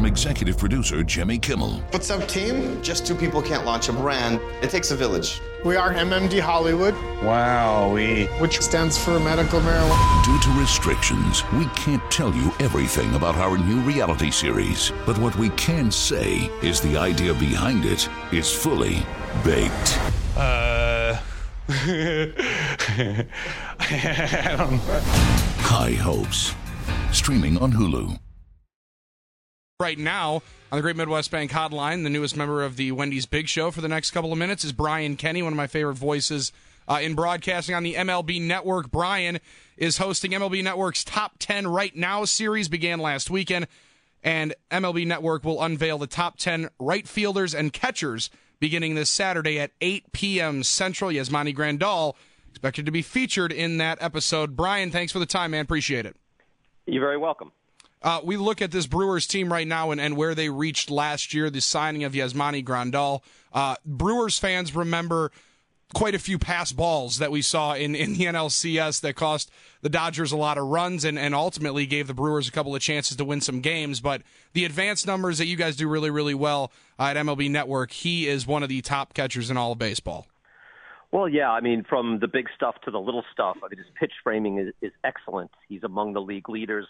from executive producer Jimmy Kimmel. What's up, team? Just two people can't launch a brand. It takes a village. We are MMD Hollywood. Wowee. Which stands for medical marijuana. Due to restrictions, we can't tell you everything about our new reality series. But what we can say is the idea behind it is fully baked. I don't know. High Hopes. Streaming on Hulu. Right now, on the Great Midwest Bank Hotline, the newest member of the Wendy's Big Show for the next couple of minutes is Brian Kenny, one of my favorite voices in broadcasting on the MLB Network. Brian is hosting MLB Network's Top 10 Right Now series, began last weekend, and MLB Network will unveil the top 10 right fielders and catchers beginning this Saturday at 8 p.m. Central. Yasmani Grandal expected to be featured in that episode. Brian, thanks for the time, man. Appreciate it. You're very welcome. We look at this Brewers team right now and where they reached last year, the signing of Yasmani Grandal. Brewers fans remember quite a few pass balls that we saw in the NLCS that cost the Dodgers a lot of runs and ultimately gave the Brewers a couple of chances to win some games. But the advanced numbers that you guys do really, really well at MLB Network, he is one of the top catchers in all of baseball. Well, yeah, I mean, from the big stuff to the little stuff, I mean, his pitch framing is excellent. He's among the league leaders,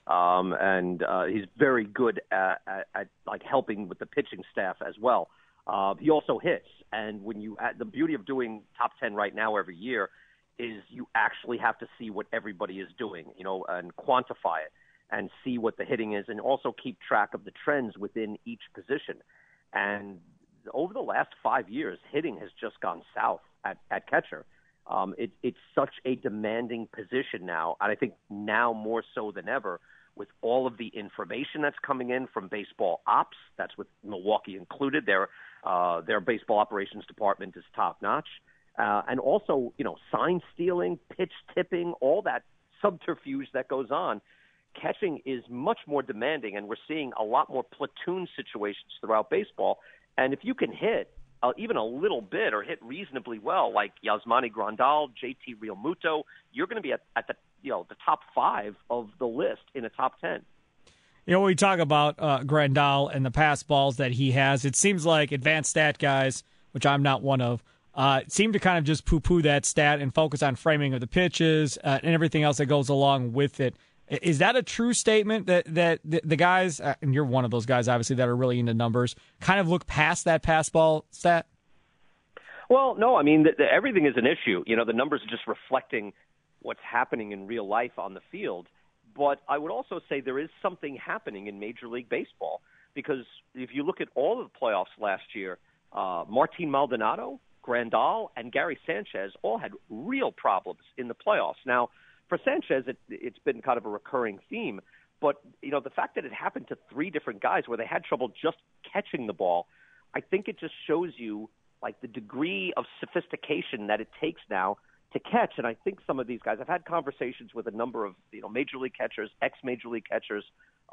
and he's very good at like helping with the pitching staff as well. He also hits, and when you the beauty of doing top 10 right now every year is you actually have to see what everybody is doing, you know, and quantify it and see what the hitting is, and also keep track of the trends within each position. And over the last 5 years, hitting has just gone south at catcher. It's such a demanding position now, and I think now more so than ever, with all of the information that's coming in from baseball ops, that's with Milwaukee included. Their baseball operations department is top notch, and also, you know, sign stealing, pitch tipping, all that subterfuge that goes on. Catching is much more demanding, and we're seeing a lot more platoon situations throughout baseball. And if you can hit even a little bit or hit reasonably well, like Yasmani Grandal, JT Realmuto, you're going to be at the top 5 of the list in a top 10. You know, when we talk about Grandal and the pass balls that he has, it seems like advanced stat guys, which I'm not one of, seem to kind of just poo-poo that stat and focus on framing of the pitches and everything else that goes along with it. Is that a true statement that the guys, and you're one of those guys, obviously, that are really into numbers, kind of look past that pass ball stat? Well, no, I mean, everything is an issue. You know, the numbers are just reflecting what's happening in real life on the field. But I would also say there is something happening in Major League Baseball, because if you look at all of the playoffs last year, Martin Maldonado, Grandal, and Gary Sanchez all had real problems in the playoffs. Now, for Sanchez, it's been kind of a recurring theme, but you know, the fact that it happened to 3 different guys where they had trouble just catching the ball, I think it just shows you like the degree of sophistication that it takes now to catch. And I think some of these guys, I've had conversations with a number of, you know, major league catchers, ex-major league catchers,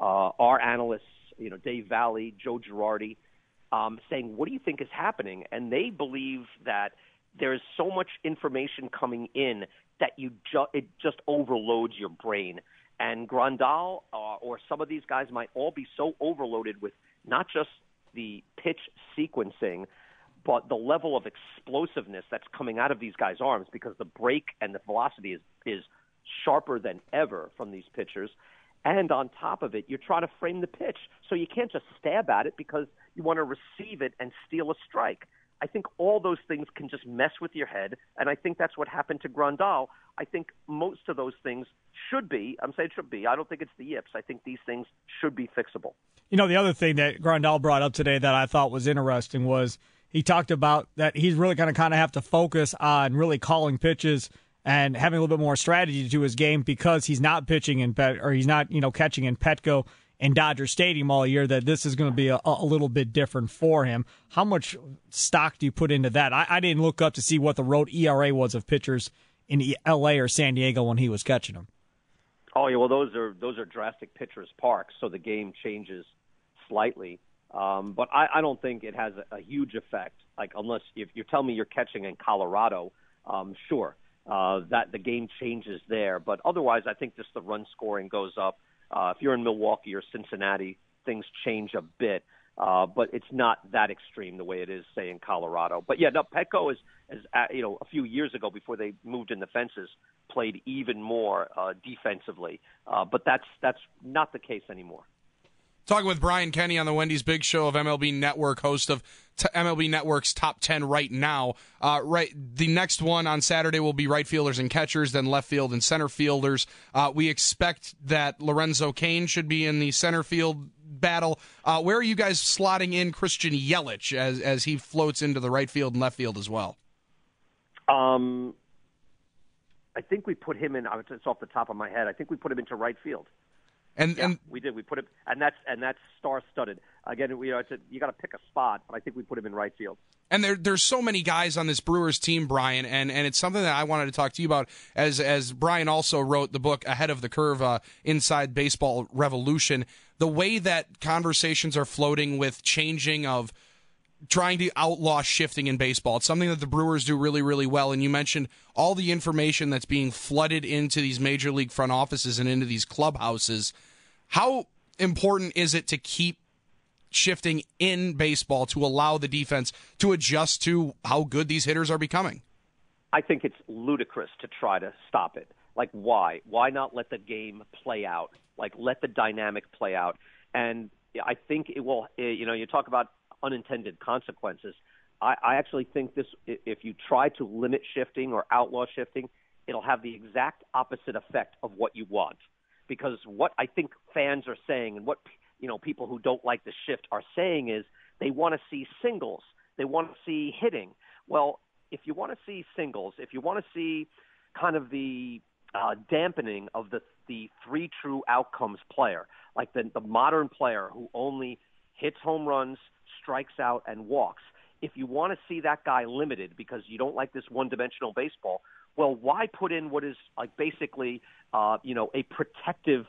our analysts, you know, Dave Valley, Joe Girardi, saying, what do you think is happening? And they believe that there is so much information coming in that it just overloads your brain. And Grandal or some of these guys might all be so overloaded with not just the pitch sequencing, but the level of explosiveness that's coming out of these guys' arms, because the break and the velocity is sharper than ever from these pitchers. And on top of it, you're trying to frame the pitch. So you can't just stab at it because you want to receive it and steal a strike. I think all those things can just mess with your head, and I think that's what happened to Grandal. I think most of those things should be, I'm saying should be, I don't think it's the yips. I think these things should be fixable. You know, the other thing that Grandal brought up today that I thought was interesting was he talked about that he's really going to kind of have to focus on really calling pitches and having a little bit more strategy to his game because he's not pitching he's not, you know, catching in Petco and Dodger Stadium all year, that this is going to be a little bit different for him. How much stock do you put into that? I didn't look up to see what the road ERA was of pitchers in L.A. or San Diego when he was catching them. Oh, yeah, well, those are drastic pitchers' parks, so the game changes slightly. But I don't think it has a huge effect. Like, unless if you're telling me you're catching in Colorado, sure, that the game changes there. But otherwise, I think just the run scoring goes up. If you're in Milwaukee or Cincinnati, things change a bit. But it's not that extreme the way it is, say, in Colorado. But yeah, no, Petco is a few years ago before they moved in the fences, played even more defensively. But that's not the case anymore. Talking with Brian Kenny on the Wendy's Big Show of MLB Network, host of MLB Network's Top 10 Right Now. The next one on Saturday will be right fielders and catchers, then left field and center fielders. We expect that Lorenzo Cain should be in the center field battle. Where are you guys slotting in Christian Yelich as he floats into the right field and left field as well? I think we put him in. It's off the top of my head. I think we put him into right field. And we did. We put him, and that's star-studded. Again, you got to pick a spot, but I think we put him in right field. And there's so many guys on this Brewers team, Brian, and it's something that I wanted to talk to you about. As Brian also wrote the book Ahead of the Curve, Inside Baseball Revolution. The way that conversations are floating with changing of trying to outlaw shifting in baseball. It's something that the Brewers do really, really well. And you mentioned all the information that's being flooded into these major league front offices and into these clubhouses. How important is it to keep shifting in baseball to allow the defense to adjust to how good these hitters are becoming? I think it's ludicrous to try to stop it. Like, why? Why not let the game play out? Like, let the dynamic play out. And I think it will, you talk about unintended consequences. I actually think this, if you try to limit shifting or outlaw shifting, it'll have the exact opposite effect of what you want. Because what I think fans are saying and what people who don't like the shift are saying is they want to see singles. They want to see hitting. Well, if you want to see singles, if you want to see kind of the dampening of the three true outcomes player, like the modern player who only hits home runs, strikes out, and walks, if you want to see that guy limited because you don't like this one-dimensional baseball, well, why put in what is like basically, a protective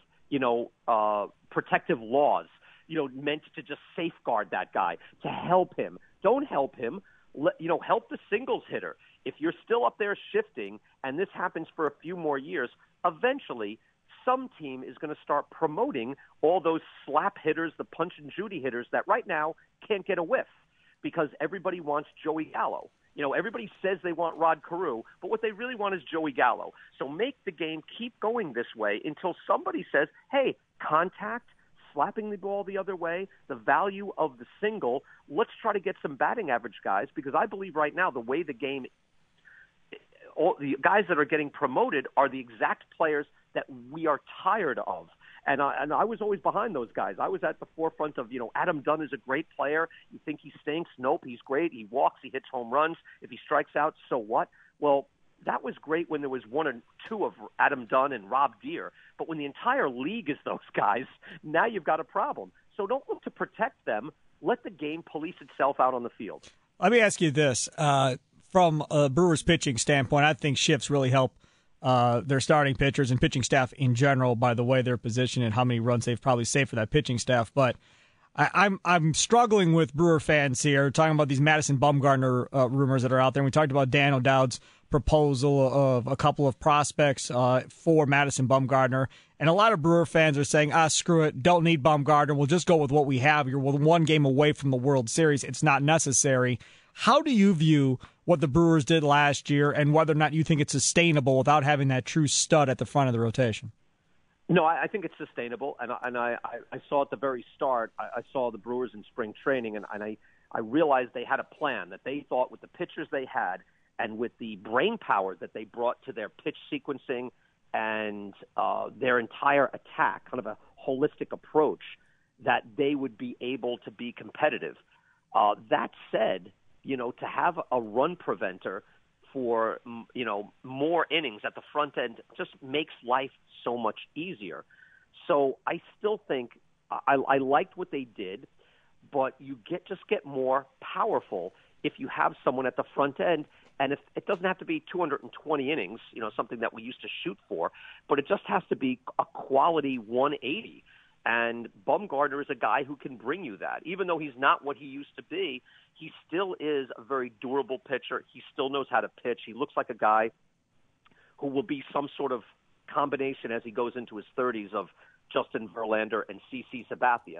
laws, meant to just safeguard that guy, to help him. Don't help him. Help the singles hitter. If you're still up there shifting, and this happens for a few more years, eventually some team is going to start promoting all those slap hitters, the punch and Judy hitters that right now can't get a whiff because everybody wants Joey Gallo. Everybody says they want Rod Carew, but what they really want is Joey Gallo. So make the game keep going this way until somebody says, hey, contact, slapping the ball the other way, the value of the single, let's try to get some batting average guys, because I believe right now the way the game, all the guys that are getting promoted are the exact players that we are tired of. And I was always behind those guys. I was at the forefront of, Adam Dunn is a great player. You think he stinks? Nope, he's great. He walks, he hits home runs. If he strikes out, so what? Well, that was great when there was one or two of Adam Dunn and Rob Deere. But when the entire league is those guys, now you've got a problem. So don't look to protect them. Let the game police itself out on the field. Let me ask you this. From a Brewers pitching standpoint, I think shifts really help their starting pitchers and pitching staff in general by the way they're positioned and how many runs they've probably saved for that pitching staff. But I'm struggling with Brewer fans here, talking about these Madison Bumgarner rumors that are out there. And we talked about Dan O'Dowd's proposal of a couple of prospects for Madison Bumgarner. And a lot of Brewer fans are saying, screw it, don't need Bumgarner. We'll just go with what we have. You're one game away from the World Series. It's not necessary. How do you view what the Brewers did last year and whether or not you think it's sustainable without having that true stud at the front of the rotation? No, I think it's sustainable, and I saw at the very start, I saw the Brewers in spring training, and I realized they had a plan, that they thought with the pitchers they had and with the brain power that they brought to their pitch sequencing and their entire attack, kind of a holistic approach, that they would be able to be competitive. That said, to have a run preventer for, more innings at the front end just makes life so much easier. So I still think I liked what they did, but you get more powerful if you have someone at the front end. And if it doesn't have to be 220 innings, something that we used to shoot for, but it just has to be a quality 180. And Bumgarner is a guy who can bring you that. Even though he's not what he used to be, he still is a very durable pitcher. He still knows how to pitch. He looks like a guy who will be some sort of combination as he goes into his 30s of Justin Verlander and CC Sabathia.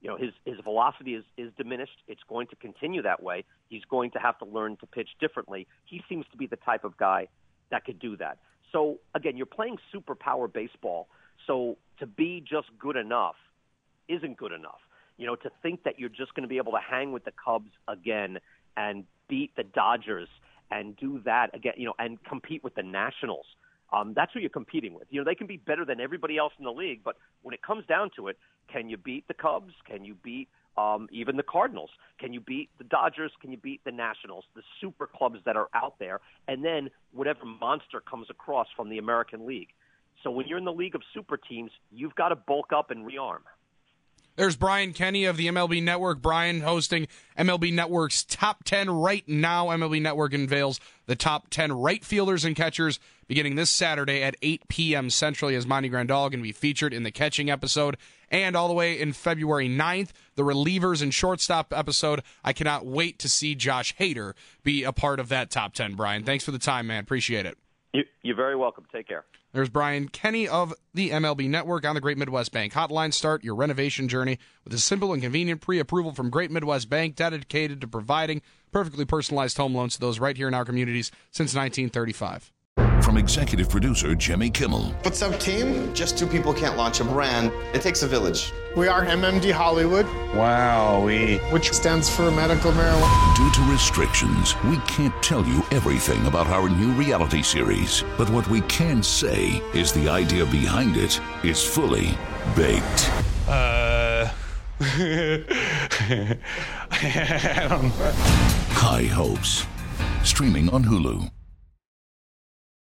his velocity is diminished. It's going to continue that way. He's going to have to learn to pitch differently. He seems to be the type of guy that could do that. So, again, you're playing superpower baseball. So to be just good enough isn't good enough. To think that you're just going to be able to hang with the Cubs again and beat the Dodgers and do that again, and compete with the Nationals. That's who you're competing with. They can be better than everybody else in the league, but when it comes down to it, can you beat the Cubs? Can you beat even the Cardinals? Can you beat the Dodgers? Can you beat the Nationals, the super clubs that are out there? And then whatever monster comes across from the American League. So when you're in the league of super teams, you've got to bulk up and rearm. There's Brian Kenny of the MLB Network. Brian hosting MLB Network's Top 10 right now. MLB Network unveils the top 10 right fielders and catchers beginning this Saturday at 8 p.m. Central. Yasmani Grandal going to be featured in the catching episode. And all the way in February 9th, the relievers and shortstop episode. I cannot wait to see Josh Hader be a part of that top 10, Brian. Thanks for the time, man. Appreciate it. You're very welcome. Take care. There's Brian Kenny of the MLB Network on the Great Midwest Bank Hotline. Start your renovation journey with a simple and convenient pre-approval from Great Midwest Bank, dedicated to providing perfectly personalized home loans to those right here in our communities since 1935. From executive producer Jimmy Kimmel. What's up, team? Just two people can't launch a brand. It takes a village. We are MMD Hollywood, Wowee. which stands for medical marijuana. Due to restrictions, we can't tell you everything about our new reality series. But what we can say is the idea behind it is fully baked. I don't know. High Hopes. Streaming on Hulu.